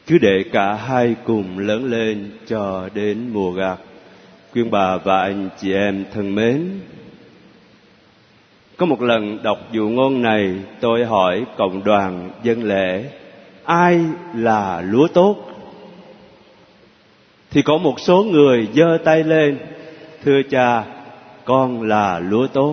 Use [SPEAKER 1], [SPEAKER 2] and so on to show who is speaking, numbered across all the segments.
[SPEAKER 1] Cứ để cả hai cùng lớn lên cho đến mùa gặt. Quý bà và anh chị em thân mến, có một lần đọc dụ ngôn này, tôi hỏi cộng đoàn dân lễ: ai là lúa tốt? Thì có một số người giơ tay lên: thưa cha, con là lúa tốt.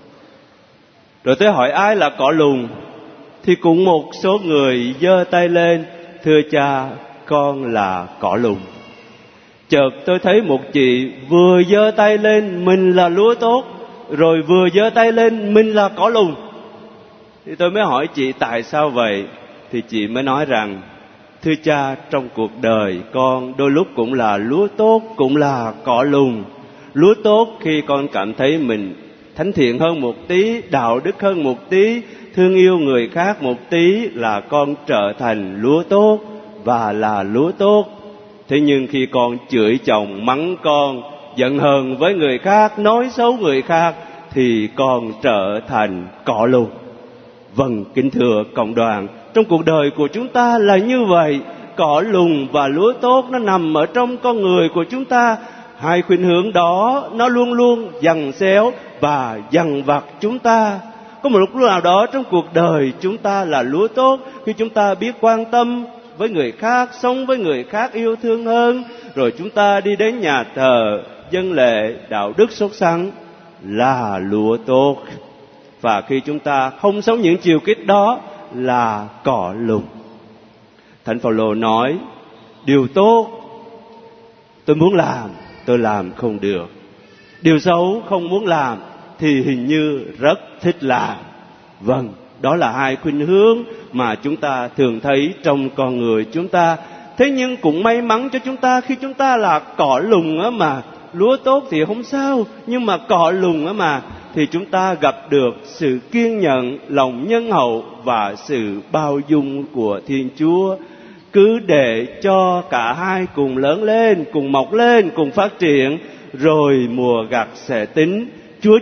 [SPEAKER 1] Rồi tôi hỏi: ai là cỏ lùn? Thì cũng một số người giơ tay lên: thưa cha, con là cỏ lùn. Chợt tôi thấy một chị vừa giơ tay lên mình là lúa tốt, rồi vừa giơ tay lên mình là cỏ lùn. Thì tôi mới hỏi chị tại sao vậy? Thì chị mới nói rằng: thưa cha, trong cuộc đời con đôi lúc cũng là lúa tốt, cũng là cỏ lùn. Lúa tốt khi con cảm thấy mình thánh thiện hơn một tí, đạo đức hơn một tí, thương yêu người khác một tí là con trở thành lúa tốt và là lúa tốt. Thế nhưng khi con chửi chồng, mắng con, giận hờn với người khác, nói xấu người khác, thì con trở thành cỏ lùn. Vâng, kính thưa cộng đoàn, trong cuộc đời của chúng ta là như vậy. Cỏ lùn và lúa tốt nó nằm ở trong con người của chúng ta. Hai khuynh hướng đó nó luôn luôn giằng xéo và dằn vặt chúng ta. Có một lúc nào đó trong cuộc đời chúng ta là lúa tốt khi chúng ta biết quan tâm với người khác, sống với người khác yêu thương hơn. Rồi chúng ta đi đến nhà thờ, dân lễ, đạo đức sốt sắng, là lúa tốt. Và khi chúng ta không sống những chiều kích đó là cỏ lùn. Thánh Phaolô nói: điều tốt tôi muốn làm, tôi làm không được. Điều xấu không muốn làm thì hình như rất thích làm. Vâng, đó là hai khuynh hướng mà chúng ta thường thấy trong con người chúng ta. Thế nhưng cũng may mắn cho chúng ta khi chúng ta là cỏ lùn á mà. Lúa tốt thì không sao, nhưng mà cỏ lùn á mà, thì chúng ta gặp được sự kiên nhẫn, lòng nhân hậu và sự bao dung của Thiên Chúa. Cứ để cho cả hai cùng lớn lên, cùng mọc lên, cùng phát triển, rồi mùa gặt sẽ tính. Chúa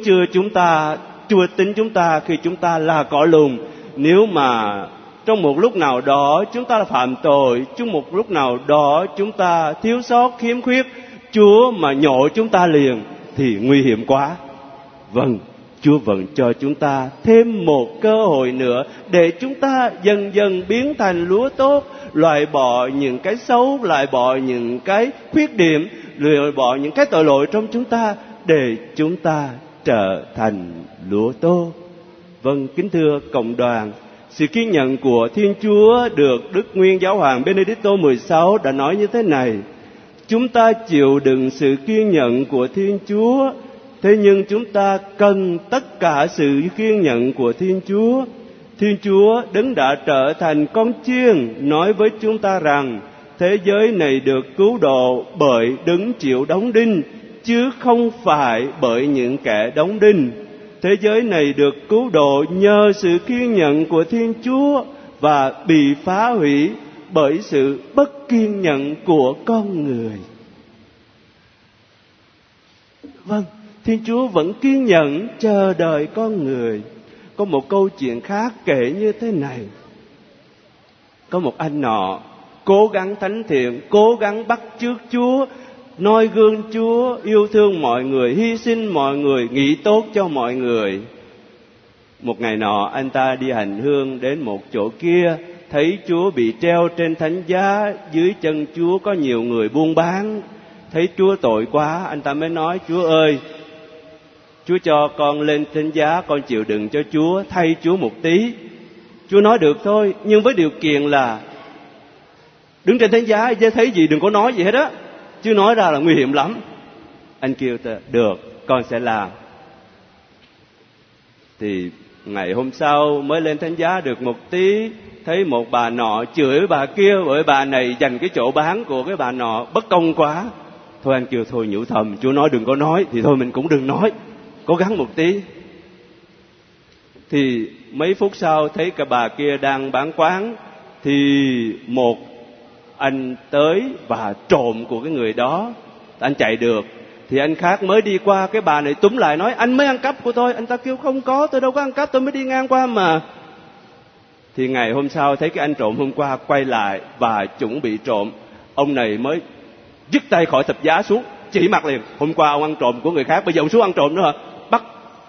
[SPEAKER 1] tính chúng ta khi chúng ta là cỏ lùn. Nếu mà trong một lúc nào đó chúng ta phạm tội, trong một lúc nào đó chúng ta thiếu sót, khiếm khuyết, Chúa mà nhổ chúng ta liền thì nguy hiểm quá. Vâng, Chúa vẫn cho chúng ta thêm một cơ hội nữa để chúng ta dần dần biến thành lúa tốt, loại bỏ những cái xấu, loại bỏ những cái khuyết điểm, loại bỏ những cái tội lỗi trong chúng ta để chúng ta trở thành lúa tốt. Vâng, kính thưa cộng đoàn, sự kiên nhẫn của Thiên Chúa được Đức Nguyên Giáo hoàng Benedicto XVI đã nói như thế này: chúng ta chịu đựng sự kiên nhẫn của Thiên Chúa, thế nhưng chúng ta cần tất cả sự kiên nhẫn của Thiên Chúa. Thiên Chúa đấng đã trở thành con chiên nói với chúng ta rằng thế giới này được cứu độ bởi đấng chịu đóng đinh, chứ không phải bởi những kẻ đóng đinh. Thế giới này được cứu độ nhờ sự kiên nhẫn của Thiên Chúa và bị phá hủy bởi sự bất kiên nhẫn của con người. Vâng, Thiên Chúa vẫn kiên nhẫn chờ đợi con người. Có một câu chuyện khác kể như thế này: có một anh nọ cố gắng thánh thiện, cố gắng bắt chước Chúa, noi gương Chúa, yêu thương mọi người, hy sinh mọi người, nghĩ tốt cho mọi người. Một ngày nọ anh ta đi hành hương đến một chỗ kia, thấy Chúa bị treo trên thánh giá, dưới chân Chúa có nhiều người buôn bán. Thấy Chúa tội quá, anh ta mới nói: Chúa ơi, Chúa cho con lên thánh giá, con chịu đựng cho Chúa, thay Chúa một tí. Chúa nói được thôi, nhưng với điều kiện là đứng trên thánh giá chứ thấy gì đừng có nói gì hết á, chứ nói ra là nguy hiểm lắm. Anh kêu được, con sẽ làm. Thì ngày hôm sau mới lên thánh giá được một tí, thấy một bà nọ chửi bà kia bởi bà này giành cái chỗ bán của cái bà nọ, bất công quá. Thôi anh kêu thôi nhủ thầm, Chúa nói đừng có nói, thì thôi mình cũng đừng nói, cố gắng một tí. Thì mấy phút sau thấy cái bà kia đang bán quán, thì một anh tới và trộm của cái người đó. Anh chạy được, thì anh khác mới đi qua, cái bà này túm lại nói: anh mới ăn cắp của tôi. Anh ta kêu không có, tôi đâu có ăn cắp, tôi mới đi ngang qua mà. Thì ngày hôm sau thấy cái anh trộm hôm qua quay lại và chuẩn bị trộm, ông này mới dứt tay khỏi thập giá xuống, chỉ mặt liền: hôm qua ông ăn trộm của người khác, bây giờ ông xuống ăn trộm nữa hả? Bắt,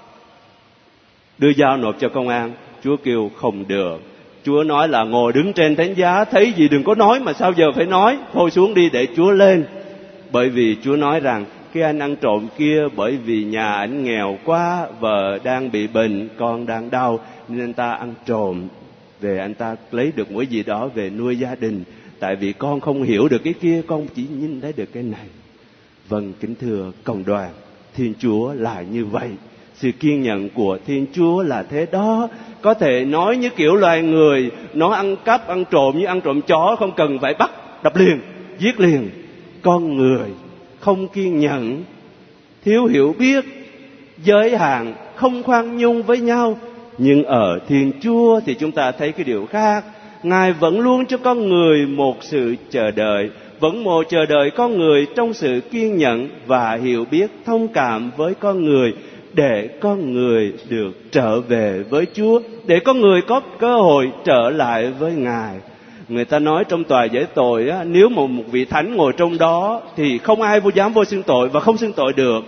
[SPEAKER 1] đưa dao nộp cho công an. Chúa kêu không được. Chúa nói là ngồi đứng trên thánh giá, thấy gì đừng có nói, mà sao giờ phải nói? Thôi xuống đi để Chúa lên. Bởi vì Chúa nói rằng cái anh ăn trộm kia, bởi vì nhà ảnh nghèo quá, vợ đang bị bệnh, con đang đau, nên anh ta ăn trộm về, anh ta lấy được một gì đó về nuôi gia đình. Tại vì con không hiểu được cái kia, con chỉ nhìn thấy được cái này. Vâng, kính thưa cộng đoàn, Thiên Chúa là như vậy. Sự kiên nhẫn của Thiên Chúa là thế đó. Có thể nói như kiểu loài người, nó ăn cắp, ăn trộm như ăn trộm chó, không cần phải bắt, đập liền, giết liền. Con người không kiên nhẫn, thiếu hiểu biết, giới hạn, không khoan nhung với nhau. Nhưng ở Thiên Chúa thì chúng ta thấy cái điều khác. Ngài vẫn luôn cho con người một sự chờ đợi, vẫn một chờ đợi con người trong sự kiên nhẫn và hiểu biết, thông cảm với con người, để con người được trở về với Chúa, để con người có cơ hội trở lại với Ngài. Người ta nói trong tòa giải tội á, nếu một vị thánh ngồi trong đó thì không ai dám vô xưng tội và không xưng tội được.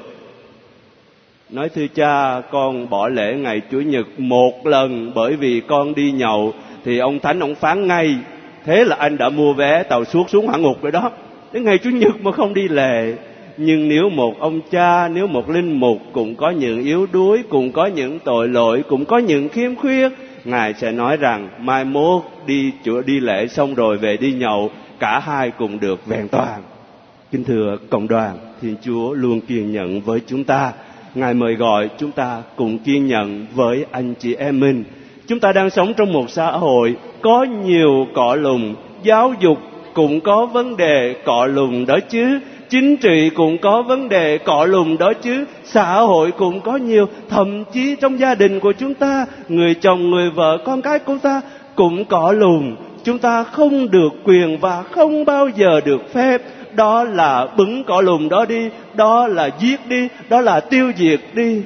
[SPEAKER 1] Nói thưa cha, con bỏ lễ ngày Chủ nhật một lần bởi vì con đi nhậu, thì ông thánh ông phán ngay, thế là anh đã mua vé tàu suốt xuống hỏa ngục rồi đó. Đến ngày Chủ nhật mà không đi lễ. Nhưng nếu một ông cha, nếu một linh mục cũng có những yếu đuối, cũng có những tội lỗi, cũng có những khiếm khuyết, Ngài sẽ nói rằng mai mốt đi lễ xong rồi về đi nhậu, cả hai cùng được vẹn toàn. Kính thưa cộng đoàn, Thiên Chúa luôn kiên nhẫn với chúng ta. Ngài mời gọi chúng ta cùng kiên nhẫn với anh chị em mình. Chúng ta đang sống trong một xã hội có nhiều cọ lùng, giáo dục cũng có vấn đề cọ lùng đó chứ, chính trị cũng có vấn đề cọ lùng đó chứ, xã hội cũng có nhiều, thậm chí trong gia đình của chúng ta, người chồng, người vợ, con cái của ta cũng cọ lùng. Chúng ta không được quyền và không bao giờ được phép, đó là bứng cọ lùng đó đi, đó là giết đi, đó là tiêu diệt đi.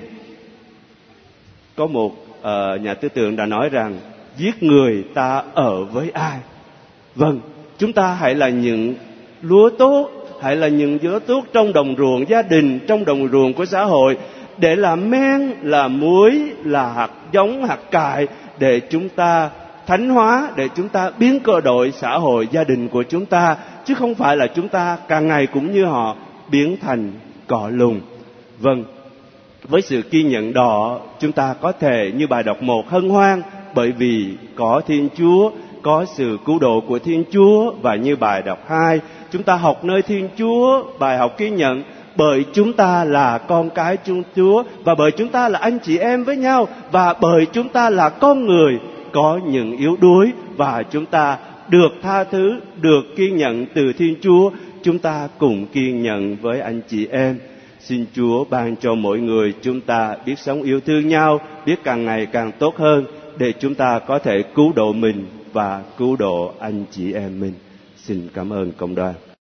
[SPEAKER 1] Có một nhà tư tưởng đã nói rằng giết người ta ở với ai? Vâng, chúng ta hãy là những lúa tốt, hãy là những lúa tốt trong đồng ruộng gia đình, trong đồng ruộng của xã hội, để làm men, là muối, là hạt giống, hạt cải, để chúng ta thánh hóa, để chúng ta biến cơ đội xã hội gia đình của chúng ta, chứ không phải là chúng ta càng ngày cũng như họ biến thành cỏ lùng. Vâng, với sự kiên nhẫn đó, chúng ta có thể như bài đọc 1 hân hoan, bởi vì có Thiên Chúa, có sự cứu độ của Thiên Chúa. Và như bài đọc 2, chúng ta học nơi Thiên Chúa, bài học kiên nhẫn, bởi chúng ta là con cái Chúa, và bởi chúng ta là anh chị em với nhau, và bởi chúng ta là con người có những yếu đuối, và chúng ta được tha thứ, được kiên nhẫn từ Thiên Chúa. Chúng ta cùng kiên nhẫn với anh chị em. Xin Chúa ban cho mỗi người chúng ta biết sống yêu thương nhau, biết càng ngày càng tốt hơn, để chúng ta có thể cứu độ mình và cứu độ anh chị em mình. Xin cảm ơn cộng đoàn.